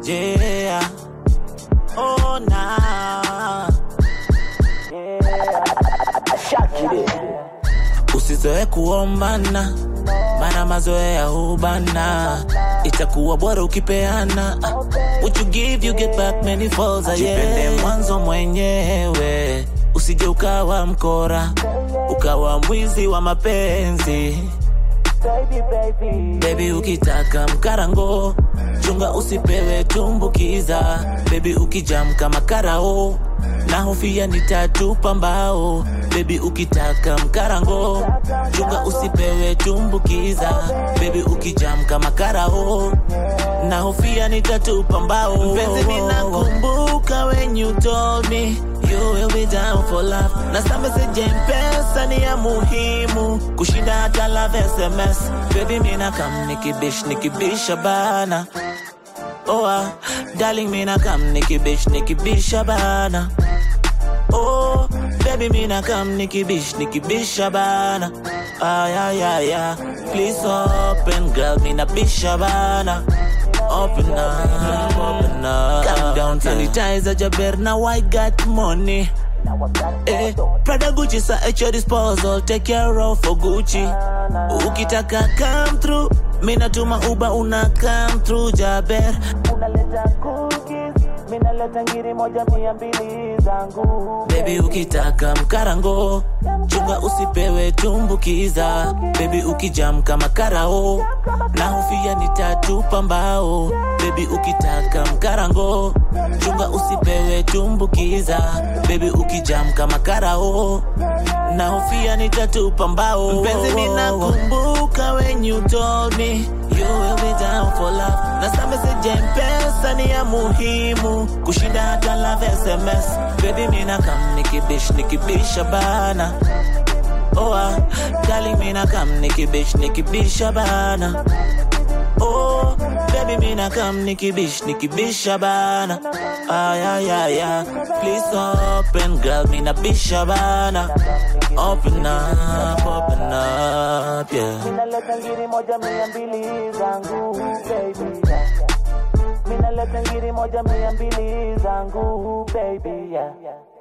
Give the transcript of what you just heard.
yeah. Oh nah, yeah. Usizoe kuombana, mana mazoea hubana. Itakuwa bora ukipeana. What you give you get back many folds, yeah. Jipende mwanzo mwenyewe, usije ukawa mkora, ukawa mwizi wa mapenzi. Baby ukitaka mkarango, chunga usipewe tumbukiza. Baby ukijam kama karao, na hofia nitatupa mbao. Baby ukitaka mkarango, chunga usipewe tumbukiza. Baby ukijam kama karao, na hofia nitatupa mbao. Mpenzi ninakumbuka when you told me you will be down for love. Na sasa message mpesa ni ya muhimu kushinda hata love SMS. Baby mina kam nikibisha bana. Oh darling mina kam nikibisha bana. Oh baby mina kam nikibisha bana. Yeah. Please open girl mina bisha bana. Open up. Calm down, sanitizer Jaber, now I got money. Prada Gucci sa at your disposal, take care of for Gucci. Ukitaka come through, mina tuma Uber una come through Jaber. Unaleta cookies, mina leta ngiri 100-200 zangu. Baby ukitaka mkarango, chunga usipewe tumbukiza. Baby ukijam kama karao, na hofia nitatupa mbao. Baby ukitaka mkarango, chunga usipewe tumbukiza. Baby ukijam kama karao, na hofia nitatupa mbao. Mpenzi ninakumbuka when you told me you will be down for love. Na sasa message mpesa ni ya muhimu kushinda hata love SMS. Baby mina kam nikibisha bana. Oh darling mina kam nikibisha bana. Oh baby mina kam nikibisha bana. Yeah. Please open girl mina bisha bana. Open up, yeah. Mina leta ngiri 100-200 zangu, baby. Mina leta ngiri 100-200 zangu, baby, yeah.